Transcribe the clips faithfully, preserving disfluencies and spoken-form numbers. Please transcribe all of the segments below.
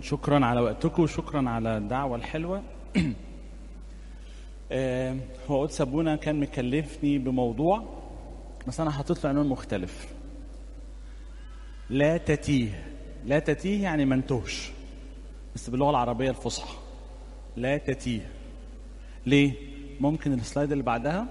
شكرا على وقتكم وشكرا على الدعوة الحلوة. هو قدس أبونا كان مكلفني بموضوع، بس أنا حطيت له عنوان مختلف. لا تتيه. لا تتيه يعني ما انتهش، بس باللغة العربية الفصحى. لا تتيه. ليه؟ ممكن السلايد اللي بعدها.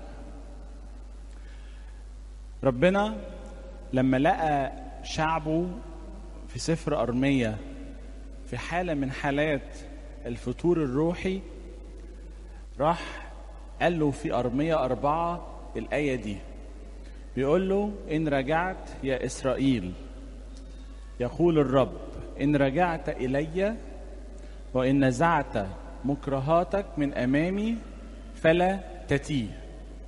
ربنا لما لقى شعبه في سفر أرمية في حالة من حالات الفتور الروحي، راح قال له في أرمية أربعة الآية دي، بيقول له: إن رجعت يا إسرائيل يقول الرب، إن رجعت إلي وإن نزعت مكرهاتك من أمامي فلا تتيه،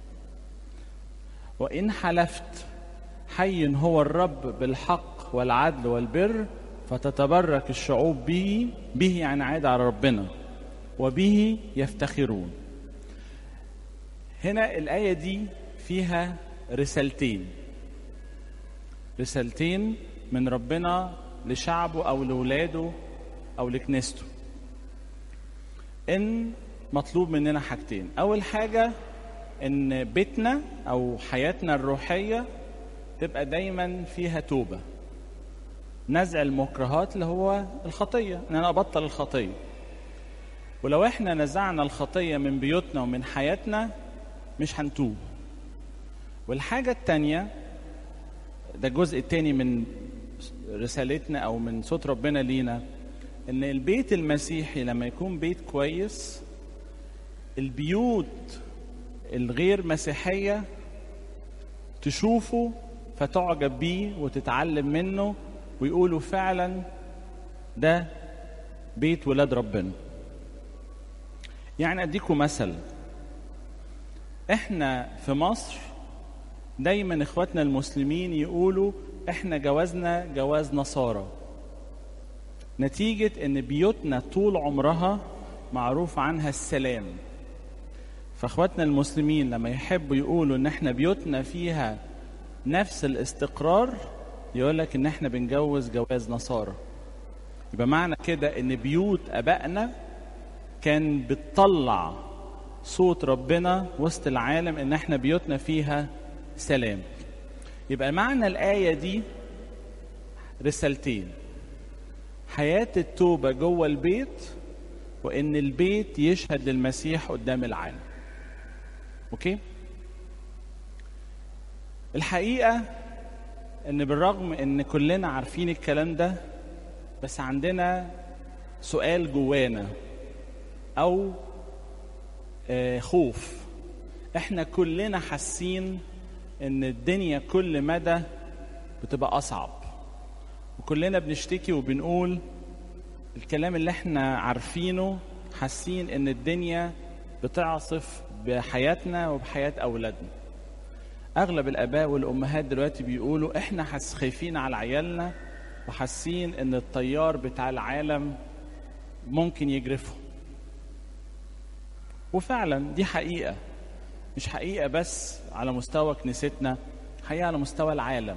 وإن حلفت حي هو الرب بالحق والعدل والبر فتتبرك الشعوب به. به يعني عاد على ربنا، وبه يفتخرون. هنا الآية دي فيها رسالتين رسالتين من ربنا لشعبه أو لولاده أو لكنيسته. إن مطلوب مننا حاجتين. أول حاجة إن بيتنا أو حياتنا الروحية تبقى دايما فيها توبة، نزع المكرهات اللي هو الخطية، إن أنا أبطل الخطية. ولو إحنا نزعنا الخطية من بيوتنا ومن حياتنا مش هنتوب. والحاجة التانية، ده الجزء التاني من رسالتنا أو من صوت ربنا لينا، إن البيت المسيحي لما يكون بيت كويس، البيوت الغير مسيحية تشوفه فتعجب بيه وتتعلم منه ويقولوا فعلا ده بيت ولاد ربنا. يعني أديكم مثل. احنا في مصر دايما اخواتنا المسلمين يقولوا احنا جوازنا جواز نصارى، نتيجة ان بيوتنا طول عمرها معروف عنها السلام. فاخواتنا المسلمين لما يحبوا يقولوا ان احنا بيوتنا فيها نفس الاستقرار، يقولك ان احنا بنجوز جواز نصارى. يبقى معنى كده ان بيوت ابائنا كان بتطلع صوت ربنا وسط العالم، ان احنا بيوتنا فيها سلام. يبقى معنى الآية دي رسالتين: حياة التوبة جوه البيت، وان البيت يشهد للمسيح قدام العالم. اوكي؟ الحقيقة ان بالرغم ان كلنا عارفين الكلام ده، بس عندنا سؤال جوانا او آه خوف. احنا كلنا حاسين ان الدنيا كل مدى بتبقى اصعب، وكلنا بنشتكي وبنقول الكلام اللي احنا عارفينه، حاسين ان الدنيا بتعصف بحياتنا وبحياة اولادنا. اغلب الاباء والامهات دلوقتي بيقولوا احنا حس خايفين على عيالنا، وحاسين ان التيار بتاع العالم ممكن يجرفهم. وفعلا دي حقيقة، مش حقيقة بس على مستوى كنيستنا، حقيقة على مستوى العالم.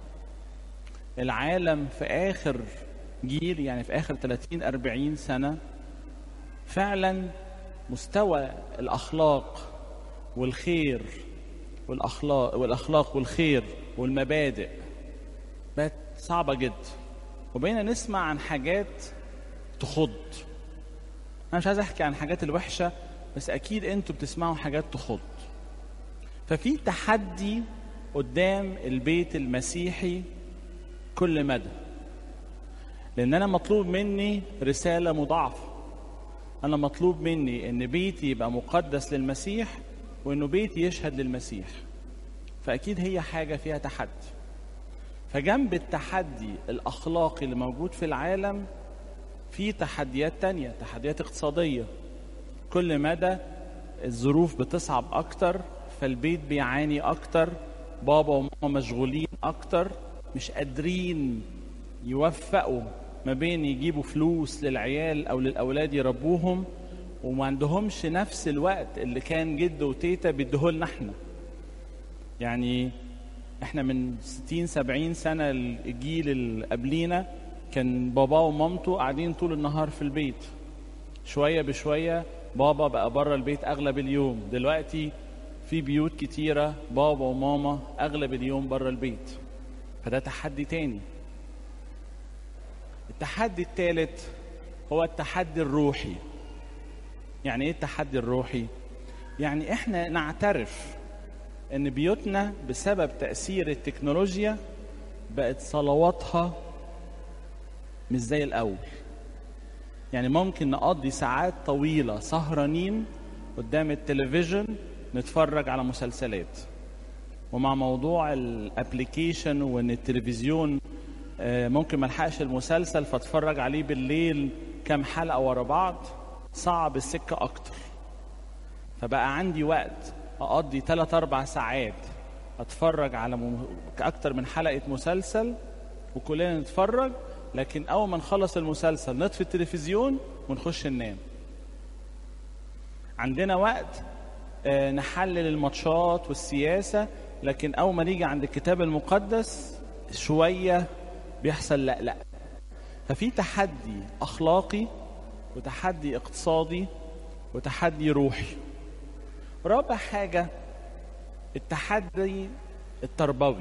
العالم في آخر جيل، يعني في آخر ثلاثين أربعين سنة، فعلا مستوى الأخلاق والخير والأخلاق والأخلاق والخير والمبادئ بقت صعبة جدا، وبقينا نسمع عن حاجات تخض. أنا مش عايز أحكي عن حاجات الوحشة، بس أكيد أنتوا بتسمعوا حاجات تخض. ففي تحدي قدام البيت المسيحي كل مدى، لأن أنا مطلوب مني رسالة مضاعفة. أنا مطلوب مني أن بيتي يبقى مقدس للمسيح، وأنه بيتي يشهد للمسيح. فأكيد هي حاجة فيها تحدي. فجنب التحدي الأخلاقي اللي موجود في العالم، في تحديات تانية، تحديات اقتصادية. كل مدى الظروف بتصعب أكتر، فالبيت بيعاني أكتر، بابا وماما مشغولين أكتر، مش قادرين يوفقوا ما بين يجيبوا فلوس للعيال أو للأولاد يربوهم، وما عندهمش نفس الوقت اللي كان جد وتيتا بيديهولنا احنا. يعني احنا من ستين سبعين سنة الجيل اللي قبلينا كان بابا ومامته قاعدين طول النهار في البيت، شوية بشوية بابا بقى بره البيت أغلب اليوم. دلوقتي في بيوت كتيرة بابا وماما أغلب اليوم بره البيت، فده تحدي تاني. التحدي الثالث هو التحدي الروحي. يعني ايه التحدي الروحي؟ يعني احنا نعترف ان بيوتنا بسبب تأثير التكنولوجيا بقت صلواتها مش زي الاول. يعني ممكن نقضي ساعات طويلة سهرانين قدام التلفزيون نتفرج على مسلسلات، ومع موضوع الابليكيشن وان التلفزيون ممكن ملحقش المسلسل فاتفرج عليه بالليل كام حلقة ورا بعض، صعب السكة اكتر. فبقى عندي وقت اقضي ثلاث اربع ساعات اتفرج على م... اكتر من حلقة مسلسل وكلنا نتفرج، لكن اول ما نخلص المسلسل نطفي التلفزيون ونخش ننام. عندنا وقت آه نحلل الماتشات والسياسة، لكن اول ما نيجي عند الكتاب المقدس شوية بيحصل لا لا. ففي تحدي اخلاقي وتحدي اقتصادي وتحدي روحي. رابع حاجة التحدي التربوي.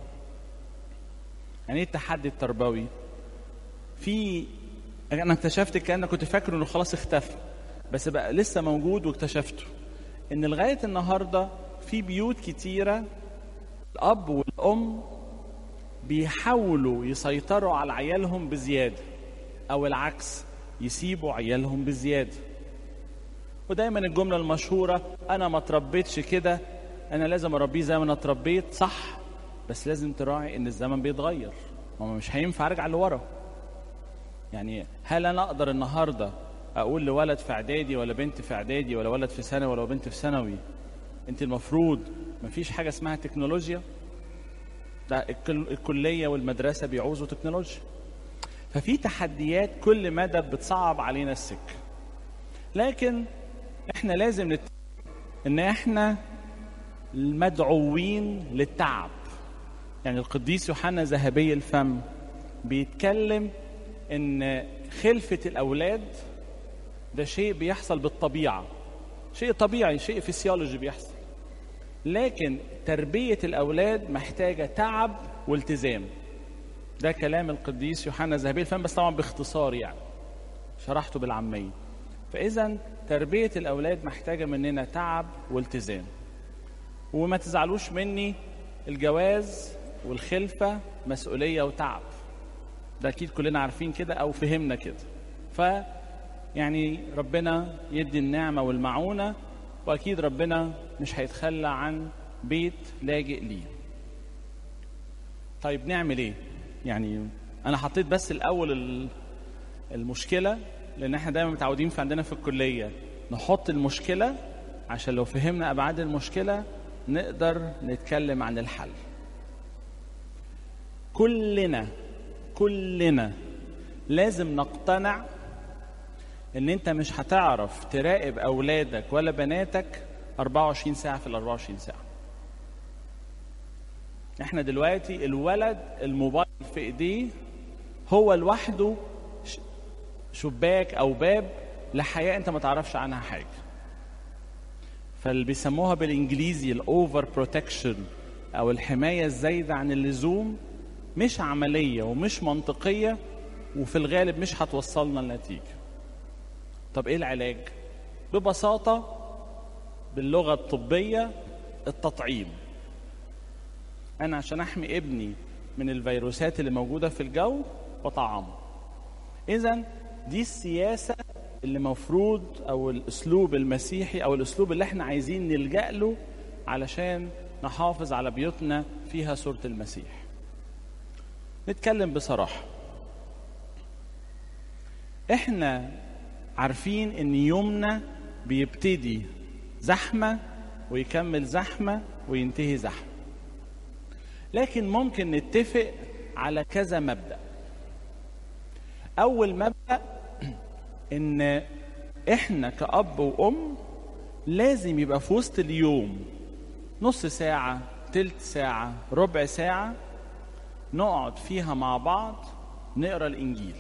يعني ايه التحدي التربوي؟ في انا اكتشفت كأن كنت فاكره انه خلاص اختفى، بس بقى لسه موجود، واكتشفته ان لغاية النهاردة في بيوت كتيرة الاب والام بيحاولوا يسيطروا على عيالهم بزيادة، او العكس يسيبوا عيالهم بزيادة. ودايما الجملة المشهورة انا ما تربيتش كده، انا لازم اربيه زي ما انا اتربيت. صح، بس لازم تراعي ان الزمن بيتغير، وما مش هينفع ارجع لورا. يعني هل انا اقدر النهارده اقول لولد في اعدادي ولا بنت في اعدادي ولا ولد في ثانوي ولا بنت في ثانوي انت المفروض مفيش حاجه اسمها تكنولوجيا؟ ده الكليه والمدرسه بيعوزوا تكنولوجيا. ففي تحديات كل مدى بتصعب علينا السكه، لكن احنا لازم نت... ان احنا المدعوين للتعب. يعني القديس يوحنا ذهبي الفم بيتكلم ان خلفة الاولاد ده شيء بيحصل بالطبيعة، شيء طبيعي، شيء فسيولوجي بيحصل، لكن تربية الاولاد محتاجة تعب والتزام. ده كلام القديس يوحنا ذهبي الفم، بس طبعا باختصار، يعني شرحته بالعامية. فاذا تربية الاولاد محتاجة مننا تعب والتزام. وما تزعلوش مني، الجواز والخلفة مسؤولية وتعب، ده أكيد كلنا عارفين كده أو فهمنا كده. ف يعني ربنا يدي النعمة والمعونة، وأكيد ربنا مش هيتخلى عن بيت لاجئ ليه. طيب نعمل إيه؟ يعني أنا حطيت بس الأول المشكلة، لأن إحنا دايما متعودين في عندنا في الكلية نحط المشكلة عشان لو فهمنا أبعاد المشكلة نقدر نتكلم عن الحل. كلنا كلنا لازم نقتنع ان انت مش هتعرف تراقب اولادك ولا بناتك أربعة وعشرين ساعة في الأربعة وعشرين ساعة. احنا دلوقتي الولد الموبايل في ايديه هو لوحده شباك او باب لحياة انت ما تعرفش عنها حاجة. فاللي بيسموها بالانجليزي الاوفر بروتكشن او الحماية الزايدة عن اللزوم مش عملية ومش منطقية، وفي الغالب مش هتوصلنا لنتيجة. طب ايه العلاج؟ ببساطة باللغة الطبية التطعيم. انا عشان احمي ابني من الفيروسات اللي موجودة في الجو بطعمه. اذا دي السياسة اللي مفروض او الاسلوب المسيحي او الاسلوب اللي احنا عايزين نلجأ له علشان نحافظ على بيوتنا فيها صورة المسيح. نتكلم بصراحة، احنا عارفين ان يومنا بيبتدي زحمة ويكمل زحمة وينتهي زحمة، لكن ممكن نتفق على كذا مبدأ. اول مبدأ ان احنا كأب وام لازم يبقى في وسط اليوم نص ساعة، تلت ساعة، ربع ساعة نقعد فيها مع بعض نقرا الانجيل.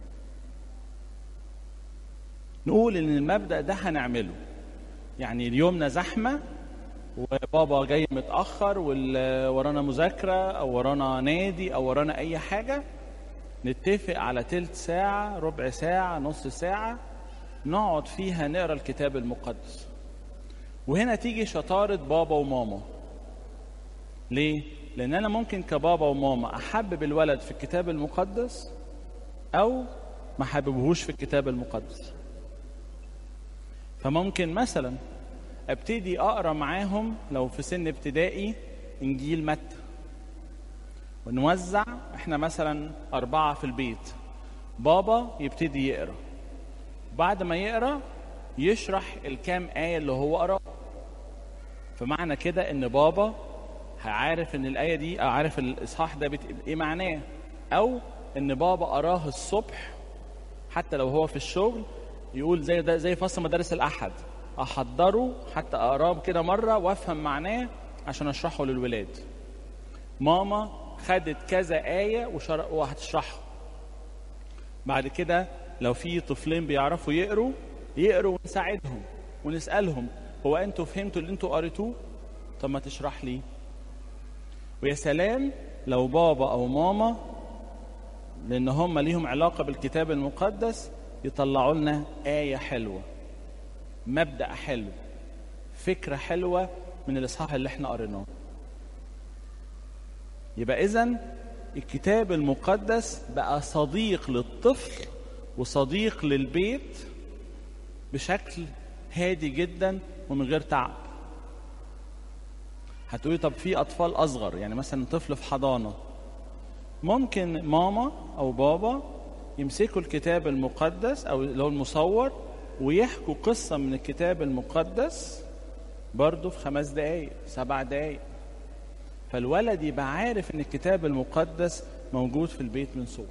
نقول ان المبدأ ده هنعمله، يعني اليومنا زحمة وبابا جاي متأخر ورانا مذاكرة او ورانا نادي او ورانا اي حاجة، نتفق على تلت ساعة، ربع ساعة، نص ساعة نقعد فيها نقرا الكتاب المقدس. وهنا تيجي شطارة بابا وماما. ليه؟ لأن أنا ممكن كبابا وماما أحبب الولد في الكتاب المقدس أو ما حببهوش في الكتاب المقدس. فممكن مثلا ابتدي أقرأ معاهم لو في سن ابتدائي إنجيل متى، ونوزع احنا مثلا أربعة في البيت، بابا يبتدي يقرأ، بعد ما يقرأ يشرح الكام آية اللي هو قرأ. فمعنى كده ان بابا عارف ان الآية دي او عارف الإصحاح ده ايه معناه، او ان بابا قراه الصبح حتى لو هو في الشغل، يقول زي ده زي فصل مدارس الأحد، احضره حتى اقراه كده مرة وافهم معناه عشان اشرحه للولاد. ماما خدت كذا آية وهتشرحها. بعد كده لو في طفلين بيعرفوا يقروا يقروا ونساعدهم ونسألهم هو انتوا فهمتوا اللي انتوا قريتوه؟ طب ما تشرح لي. ويا سلام لو بابا او ماما لان هم ليهم علاقة بالكتاب المقدس يطلعوا لنا آية حلوة، مبدأ حلو، فكرة حلوة من الإصحاح اللي احنا قريناه. يبقى إذن الكتاب المقدس بقى صديق للطفل وصديق للبيت بشكل هادي جدا ومن غير تعب. هتقولي طب في أطفال أصغر، يعني مثلا طفل في حضانة، ممكن ماما أو بابا يمسكوا الكتاب المقدس أو اللي هو المصور ويحكوا قصة من الكتاب المقدس برضو في خمس دقايق سبع دقايق، فالولد يبقى عارف ان الكتاب المقدس موجود في البيت من صغره.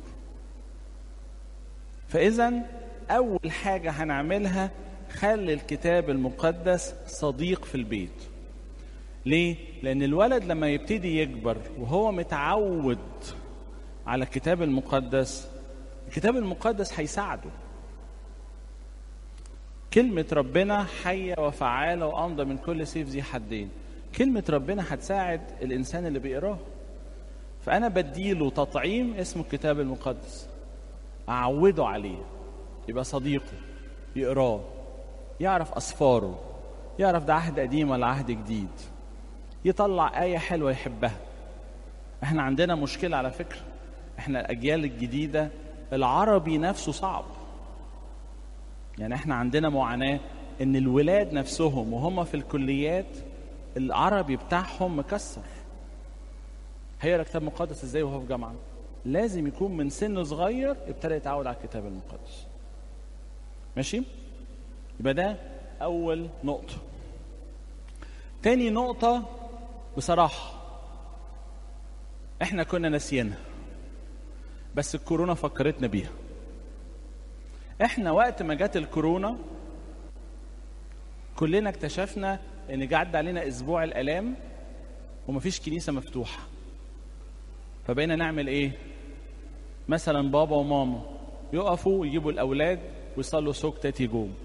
فإذا أول حاجة هنعملها خلي الكتاب المقدس صديق في البيت. ليه؟ لأن الولد لما يبتدي يكبر وهو متعود على الكتاب المقدس، الكتاب المقدس هيساعده. كلمة ربنا حية وفعالة وأمضى من كل سيف ذي حدين. كلمة ربنا هتساعد الإنسان اللي بيقراه. فأنا بديله تطعيم اسمه الكتاب المقدس، أعوده عليه، يبقى صديقه، يقراه، يعرف أسفاره، يعرف ده عهد قديم ولا عهد جديد، يطلع آية حلوة يحبها. احنا عندنا مشكلة على فكرة، احنا الأجيال الجديدة العربي نفسه صعب. يعني احنا عندنا معاناة ان الولاد نفسهم وهم في الكليات العربي بتاعهم مكسر. هيقرا كتاب مقدس ازاي وهو في جامعة؟ لازم يكون من سن صغير ابتدى يتعود على الكتاب المقدس. ماشي؟ يبقى ده أول نقطة. تاني نقطة بصراحة احنا كنا ناسيينها بس الكورونا فكرتنا بيها. احنا وقت ما جت الكورونا كلنا اكتشفنا ان قعد علينا اسبوع الالام ومفيش كنيسة مفتوحة. فبقينا نعمل ايه؟ مثلا بابا وماما يقفوا يجيبوا الاولاد ويصلوا سوكتة يجوم،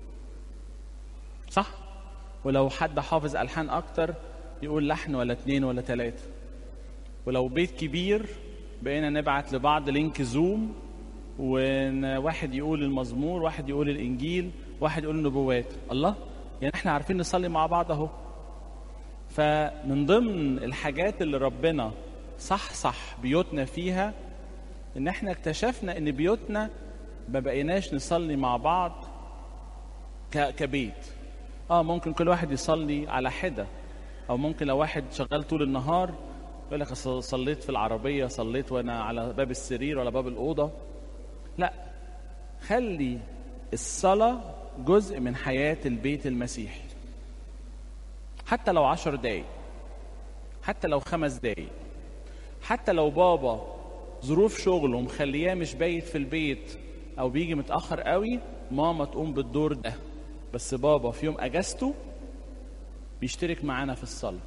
صح؟ ولو حد حافظ ألحان أكتر يقول لحن ولا اتنين ولا تلاتة. ولو بيت كبير بقينا نبعت لبعض لينك زوم، وواحد يقول المزمور، واحد يقول الإنجيل، واحد يقول النبوات. الله، يعني احنا عارفين نصلي مع بعض اهو. فمن ضمن الحاجات اللي ربنا صح صح بيوتنا فيها ان احنا اكتشفنا ان بيوتنا ما بقيناش نصلي مع بعض كبيت. اه ممكن كل واحد يصلي على حدة، او ممكن لو واحد شغال طول النهار يقول لك صليت في العربية، صليت وانا على باب السرير ولا باب الأوضة. لا، خلي الصلاة جزء من حياة البيت المسيحي، حتى لو عشر دقايق، حتى لو خمس دقايق، حتى لو بابا ظروف شغله مخلياه مش بايت في البيت او بيجي متأخر قوي، ماما تقوم بالدور ده، بس بابا في يوم اجازته بيشترك معانا في الصلاة.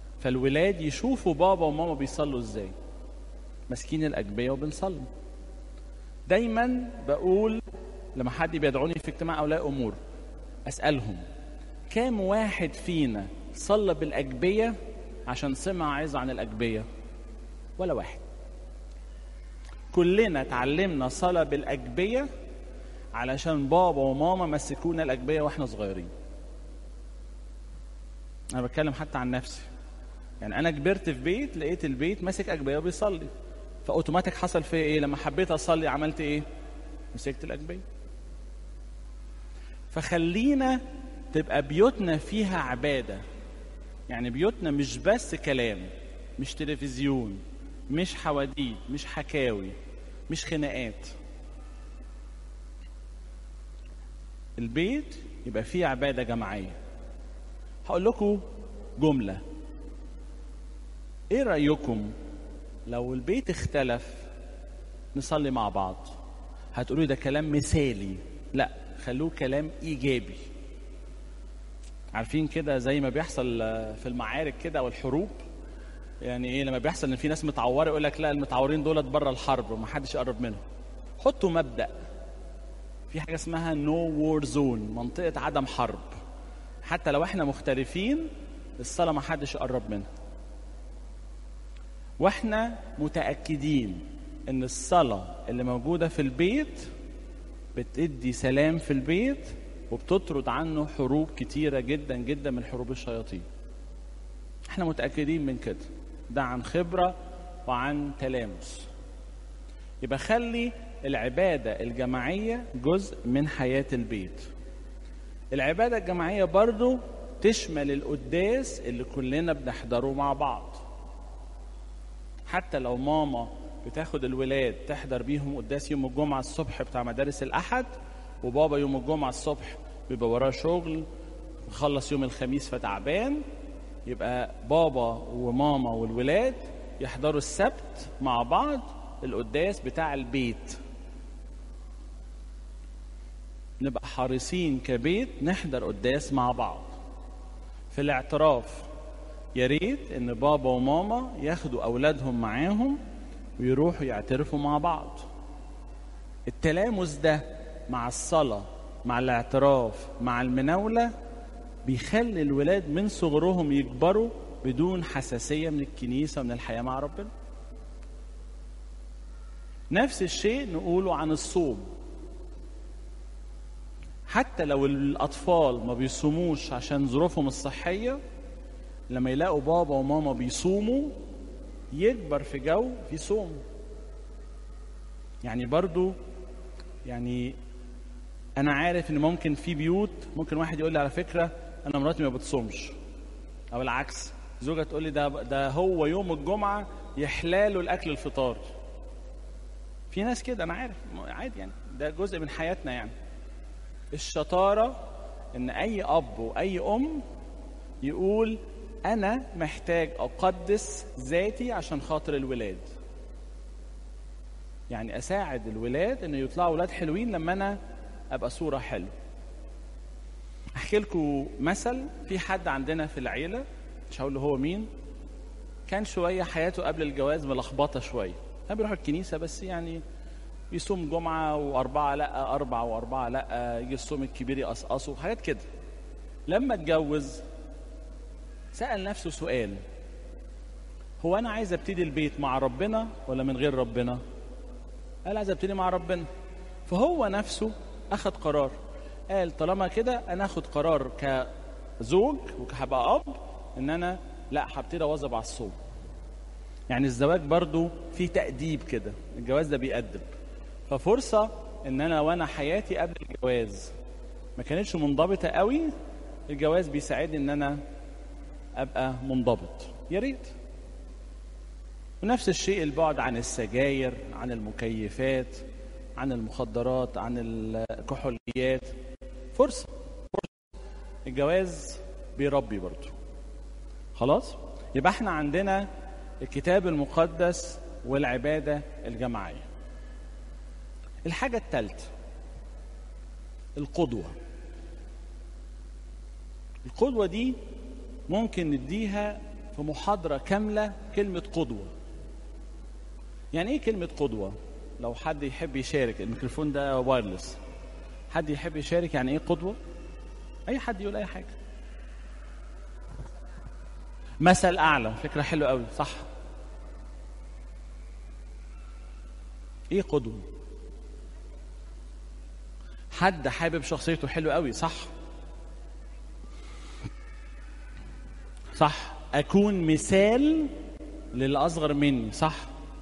فالولاد يشوفوا بابا وماما بيصلوا ازاي، ماسكين الأجبية وبنصلي. دايما بقول لما حد بيدعوني في اجتماع أولياء أمور أسألهم كام واحد فينا صلى بالأجبية عشان سمع عظة عن الأجبية؟ ولا واحد. كلنا اتعلمنا صلاة بالأجبية علشان بابا وماما مسكونا الأجبية واحنا صغيرين. أنا بتكلم حتى عن نفسي، يعني أنا كبرت في بيت لقيت البيت ماسك أجبية وبيصلي، فأوتوماتيك حصل فيا إيه؟ لما حبيت أصلي عملت إيه؟ مسكت الأجبية. فخلينا تبقى بيوتنا فيها عبادة، يعني بيوتنا مش بس كلام، مش تلفزيون، مش حواديت، مش حكاوي، مش خناقات. البيت يبقى فيه عبادة جماعية. هقول لكم جملة، ايه رأيكم لو البيت اختلف نصلي مع بعض؟ هتقولوا ده كلام مثالي. لا، خلوه كلام ايجابي. عارفين كده زي ما بيحصل في المعارك كده والحروب، يعني ايه لما بيحصل ان في ناس متعوره يقول لك لا المتعورين دولت بره الحرب ومحدش يقرب منهم. حطوا مبدأ في حاجه اسمها نو وور زون، منطقه عدم حرب. حتى لو احنا مختلفين الصلاه ما حدش يقرب منها، واحنا متاكدين ان الصلاه اللي موجوده في البيت بتدي سلام في البيت وبتطرد عنه حروب كتيره جدا جدا من حروب الشياطين. احنا متاكدين من كده، ده عن خبره وعن تلامس. يبقى خلي العباده الجماعيه جزء من حياه البيت. العباده الجماعيه برضو تشمل القداس اللي كلنا بنحضره مع بعض. حتى لو ماما بتاخد الولاد تحضر بيهم قداس يوم الجمعه الصبح بتاع مدارس الاحد، وبابا يوم الجمعه الصبح بيبقى وراه شغل مخلص يوم الخميس فتعبان، يبقى بابا وماما والولاد يحضروا السبت مع بعض القداس بتاع البيت. نبقى حريصين كبيت نحضر قداس مع بعض. في الاعتراف يا ريت ان بابا وماما ياخدوا اولادهم معاهم ويروحوا يعترفوا مع بعض. التلامس ده مع الصلاة مع الاعتراف مع المناولة بيخلي الولاد من صغرهم يكبروا بدون حساسية من الكنيسة ومن الحياة مع ربنا. نفس الشيء نقوله عن الصوم. حتى لو الأطفال ما بيصوموش عشان ظروفهم الصحية، لما يلاقوا بابا وماما بيصوموا يكبر في جو في صوم. يعني برضو يعني أنا عارف إن ممكن في بيوت ممكن واحد يقول لي على فكرة أنا مراتي ما بتصومش، أو العكس زوجة تقول لي ده ده هو يوم الجمعة يحلاله الأكل الفطار. في ناس كده أنا عارف عادي، يعني ده جزء من حياتنا. يعني الشطارة إن أي أب وأي أم يقول أنا محتاج أقدس ذاتي عشان خاطر الولاد، يعني أساعد الولاد إنه يطلعوا ولاد حلوين لما أنا أبقى صورة حلوة. أحكي لكم مثل. في حد عندنا في العيلة مش هقول له هو مين، كان شوية حياته قبل الجواز ملخبطة شوية. كان بيروح الكنيسة بس يعني يصوم جمعة وأربعة لأ، أربعة وأربعة لأ، يجي الصوم الكبير يقصقصه حاجات كده. لما اتجوز سأل نفسه سؤال، هو أنا عايز أبتدي البيت مع ربنا ولا من غير ربنا؟ قال عايز أبتدي مع ربنا. فهو نفسه أخذ قرار، قال طالما كده أنا أخذ قرار كزوج وكهبقى أب إن أنا لا هبتدي أواظب على الصوم. يعني الزواج برضو فيه تأديب كده، الجواز ده بيأدب. ففرصة إن أنا وأنا حياتي قبل الجواز ما كانتش منضبطة قوي، الجواز بيساعدني إن أنا أبقى منضبط. يا ريت. ونفس الشيء البعد عن السجاير، عن المكيفات، عن المخدرات، عن الكحوليات. فرصة فرصة الجواز بيربي برضو. خلاص يبقى احنا عندنا الكتاب المقدس والعبادة الجماعية. الحاجة الثالثة القدوة. القدوة دي ممكن نديها في محاضرة كاملة. كلمة قدوة يعني ايه كلمة قدوة؟ لو حد يحب يشارك، الميكروفون ده وايرلس، حد يحب يشارك يعني ايه قدوة؟ اي حد يقول اي حاجة. مثل اعلى، فكرة حلوة قوي، صح. ايه قدوة؟ حد حابب شخصيته حلوة قوي، صح صح. اكون مثال للأصغر مني، صح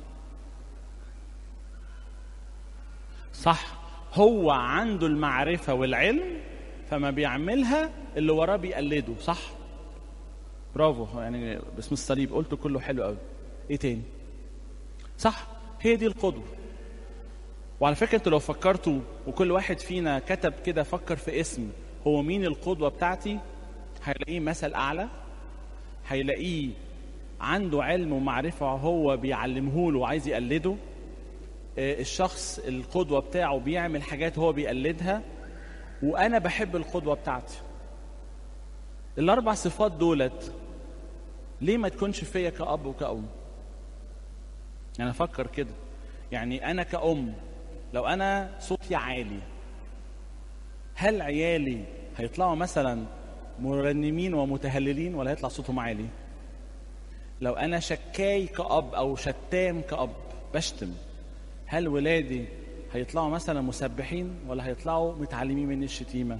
صح. هو عنده المعرفة والعلم فما بيعملها اللي وراه بيقلده، صح. برافو، يعني باسم الصليب قلته كله حلو قوي. ايه تاني؟ صح، هي دي القدوة. وعلى فكرة انتوا لو فكرتوا وكل واحد فينا كتب كده، فكر في اسم هو مين القدوة بتاعتي، هيلاقيه مثل أعلى، هيلاقيه عنده علم ومعرفة هو بيعلمه له وعايز يقلده. الشخص القدوة بتاعه بيعمل حاجات هو بيقلدها، وأنا بحب القدوة بتاعتي. الأربع صفات دولت ليه ما تكونش فيا كأب وكأم؟ يعني أفكر كده، يعني أنا كأم لو أنا صوتي عالي، هل عيالي هيطلعوا مثلا مرنمين ومتهللين ولا هيطلع صوتهم عالي؟ لو أنا شكاي كأب أو شتام كأب بشتم، هل ولادي هيطلعوا مثلا مسبحين ولا هيطلعوا متعلمين من الشتيمة؟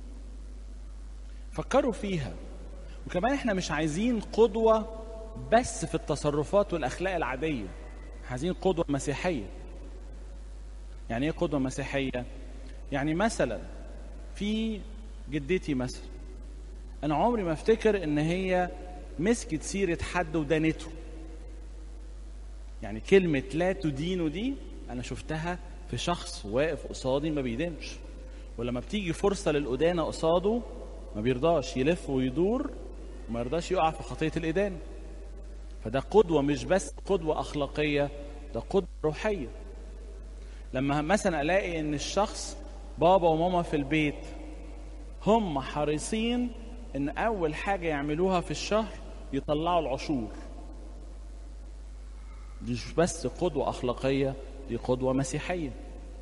فكروا فيها. وكمان احنا مش عايزين قدوة بس في التصرفات والأخلاق العادية، عايزين قدوة مسيحية. يعني ايه قدوة مسيحية؟ يعني مثلا في جدتي مثلا، انا عمري ما افتكر ان هي مسكت سيرة حد ودانته. يعني كلمة لا تدينه دي انا شفتها في شخص واقف قصادي ما بيدينش، ولما بتيجي فرصة للأدانة قصاده ما بيرضاش يلف ويدور وما يرضاش يقع في خطية الإدانة. فده قدوة، مش بس قدوة أخلاقية، ده قدوة روحية. لما مثلا ألاقي إن الشخص بابا وماما في البيت هم حريصين إن أول حاجة يعملوها في الشهر يطلعوا العشور، دي مش بس قدوة أخلاقية، دي قدوة مسيحية.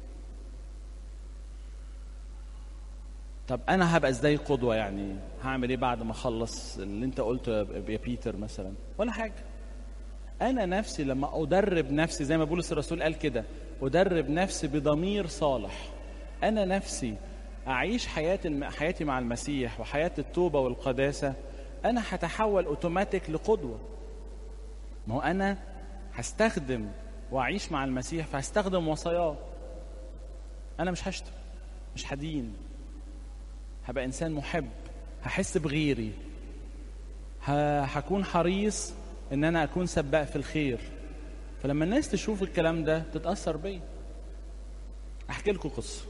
طب أنا هبقى إزاي قدوة؟ يعني هعمل إيه بعد ما أخلص اللي أنت قلته يا بيتر مثلا؟ ولا حاجة. أنا نفسي لما أدرب نفسي زي ما بولس الرسول قال كده، أدرب نفسي بضمير صالح، أنا نفسي أعيش حياة حياتي مع المسيح وحياة التوبة والقداسة، أنا هتحول أوتوماتيك لقدوة. ما هو أنا هستخدم وأعيش مع المسيح فهستخدم وصاياه. أنا مش هشتم، مش هدين، هبقى إنسان محب، هحس بغيري، هكون حريص إن أنا أكون سباق في الخير. فلما الناس تشوف الكلام ده تتأثر بي. أحكي لكم قصة،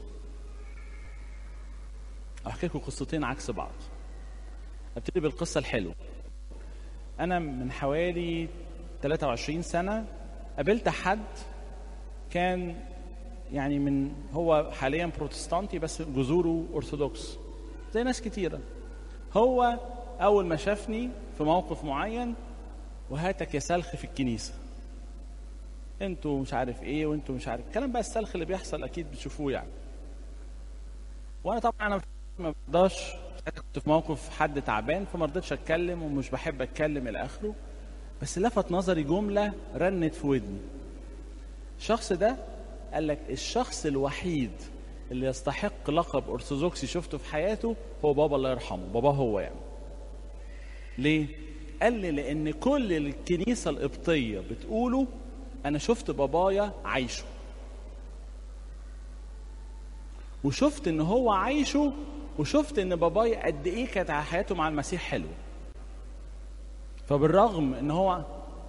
أحكي لكم قصتين عكس بعض. أبتدي بالقصة الحلوة. أنا من حوالي ثلاثة وعشرين سنة قابلت حد كان يعني من هو حاليا بروتستانتي بس جذوره أرثوذكس زي ناس كتيرة. هو أول ما شافني في موقف معين، وهاتك يا سلخ في الكنيسة، انتوا مش عارف ايه وانتوا مش عارف الكلام بقى السلخ اللي بيحصل اكيد بتشوفوه يعني. وانا طبعا انا ما برضاش، كنت في موقف حد تعبان فما رضيتش اتكلم ومش بحب اتكلم الى اخره. بس لفت نظري جملة رنت في ودني. الشخص ده قال لك الشخص الوحيد اللي يستحق لقب أرثوذكسي شفته في حياته هو بابا الله يرحمه، بابا هو يعني. ليه؟ قال لي لأن كل الكنيسة القبطية بتقوله أنا شفت بابايا عايشه، وشفت إن هو عايشه، وشفت إن بابايا قد إيه كانت حياته مع المسيح حلوة. فبالرغم إن هو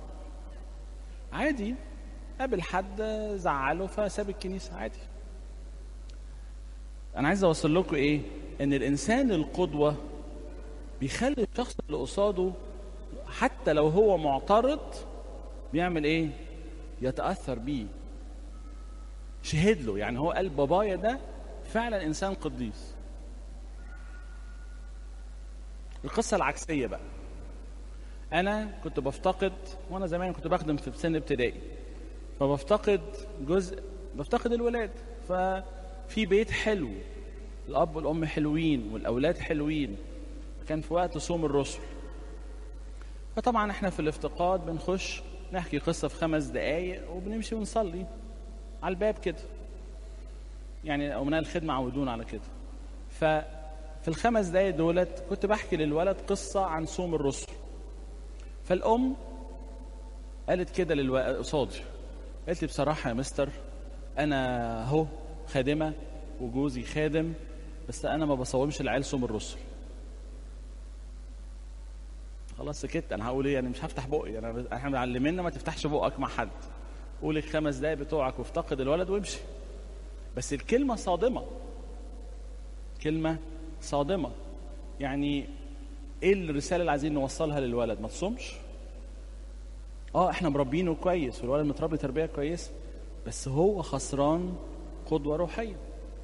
عادي قابل حد زعله فساب الكنيسة عادي. أنا عايز أوصل لكم إيه؟ إن الإنسان القدوة بيخلي الشخص اللي قصاده حتى لو هو معترض بيعمل إيه؟ يتأثر بيه، شهد له. يعني هو قال بابايا ده فعلا إنسان قديس. القصة العكسية بقى، أنا كنت بفتقد وأنا زمان كنت بخدم في سن ابتدائي، فبفتقد جزء بفتقد الولاد. ففي بيت حلو، الاب والام حلوين والاولاد حلوين، كان في وقت صوم الرسل. فطبعا احنا في الافتقاد بنخش نحكي قصة في خمس دقايق وبنمشي ونصلي على الباب كده، يعني أمناء الخدمة عودونا على كده. ففي الخمس دقايق دولت كنت بحكي للولد قصة عن صوم الرسل. فالأم قالت كده للولد قصادي، قالت لي بصراحة يا مستر أنا هو خادمة وجوزي خادم، بس أنا ما بصومش العيال صوم الرسل. خلاص سكت، انا هقول ايه؟ يعني مش هفتح بقي، انا احنا معلمينا ما تفتحش بقك مع حد، قول الخمس دقايق بتوعك وافتقد الولد وامشي. بس الكلمه صادمه، كلمه صادمه. يعني ايه الرساله اللي عايزين نوصلها للولد؟ ما تصومش. اه احنا مربينه كويس والولد متربي تربيه كويسه، بس هو خسران قدوه روحيه.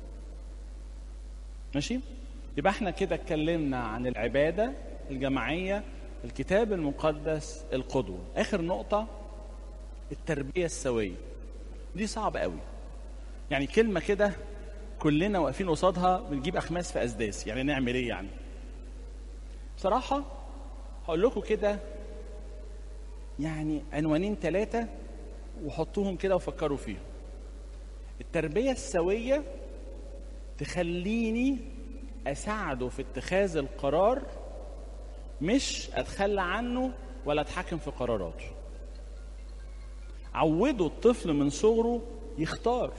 ماشي؟ يبقى احنا كده اتكلمنا عن العباده الجماعيه، الكتاب المقدس، القدوة. آخر نقطة التربية السوية. دي صعبة قوي، يعني كلمة كده كلنا واقفين قصادها بنجيب أخماس في أسداس. يعني نعمل إيه يعني؟ بصراحة هقول لكم كده يعني عنوانين ثلاثة وحطوهم كده وفكروا فيهم. التربية السوية تخليني أساعده في اتخاذ القرار، مش اتخلى عنه ولا اتحكم في قراراته. عودوا الطفل من صغره يختار.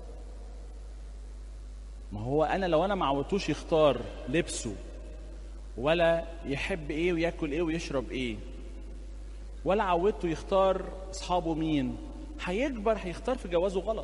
ما هو انا لو انا ما عودتوش يختار لبسه، ولا يحب ايه وياكل ايه ويشرب ايه، ولا عودته يختار اصحابه مين، هيكبر هيختار في جوازه غلط.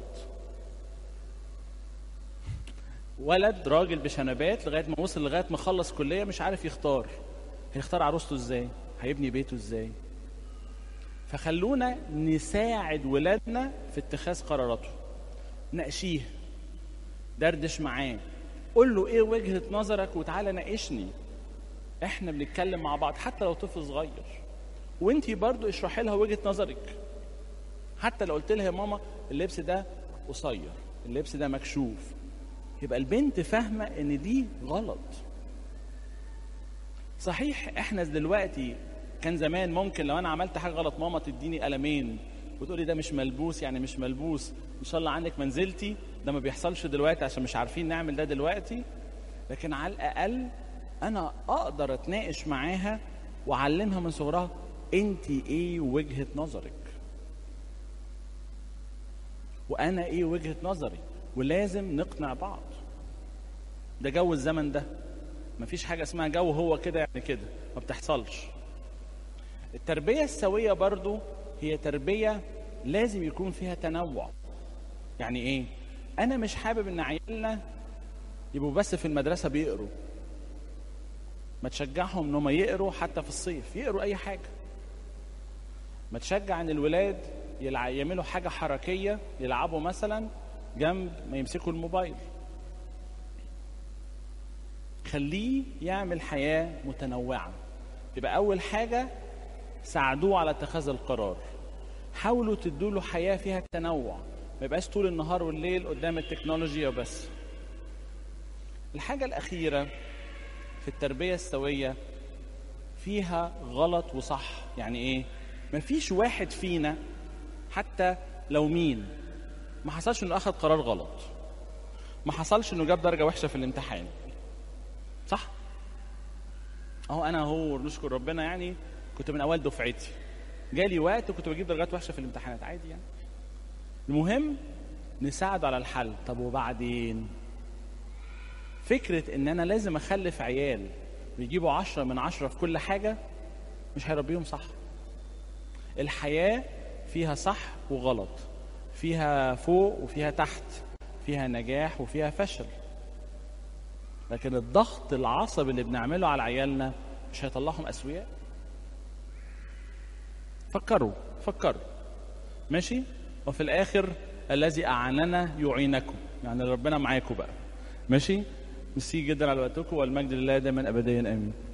ولد راجل بشنبات لغايه ما وصل لغايه ما خلص كليه مش عارف يختار، هيختار عروسته ازاي؟ هيبني بيته ازاي؟ فخلونا نساعد ولادنا في اتخاذ قراراته. ناقشيه، دردش معاه، قول له ايه وجهة نظرك وتعالى ناقشني. احنا بنتكلم مع بعض حتى لو طفل صغير، وانتي برضو اشرحي لها وجهة نظرك. حتى لو قلت لها يا ماما اللبس ده قصير، اللبس ده مكشوف، يبقى البنت فاهمة ان دي غلط. صحيح احنا دلوقتي، كان زمان ممكن لو انا عملت حاجه غلط ماما تديني قلمين وتقولي ده مش ملبوس، يعني مش ملبوس، ان شاء الله عندك منزلتي. ده ما بيحصلش دلوقتي عشان مش عارفين نعمل ده دلوقتي، لكن على الاقل انا اقدر اتناقش معاها واعلمها من صغرها انت ايه وجهه نظرك وانا ايه وجهه نظري، ولازم نقنع بعض. ده جو الزمن ده، مفيش حاجة اسمها جو هو كده يعني كده، ما بتحصلش. التربية السوية برضو هي تربية لازم يكون فيها تنوع. يعني ايه؟ انا مش حابب ان عيالنا يبقوا بس في المدرسة بيقروا، ما تشجعهم انهم يقروا حتى في الصيف، يقروا اي حاجة. ما تشجع ان الولاد يعملوا حاجة حركية، يلعبوا مثلا جنب ما يمسكوا الموبايل. خليه يعمل حياة متنوعة. يبقى أول حاجة ساعدوه على اتخاذ القرار، حاولوا تدوله حياة فيها تنوع، ما يبقاش طول النهار والليل قدام التكنولوجيا بس. الحاجة الأخيرة في التربية السوية فيها غلط وصح. يعني إيه؟ مفيش واحد فينا حتى لو مين ما حصلش إنه أخذ قرار غلط، ما حصلش إنه جاب درجة وحشة في الامتحان، صح؟ اهو انا هو نشكر ربنا يعني كنت من اول دفعتي، جالي وقت وكنت بجيب درجات وحشه في الامتحانات عادي يعني. المهم نساعد على الحل. طب وبعدين فكره ان انا لازم اخلف عيال بيجيبوا عشرة من عشرة في كل حاجه مش هيربيهم صح. الحياه فيها صح وغلط، فيها فوق وفيها تحت، فيها نجاح وفيها فشل. لكن الضغط العصبي اللي بنعمله على عيالنا مش هيطلعهم أسوياء. فكروا فكروا ماشي. وفي الآخر الذي أعاننا يعينكم، يعني ربنا معاكم بقى. ماشي. ميرسي جدا على وقتكم، والمجد لله دائما أبديا آمين.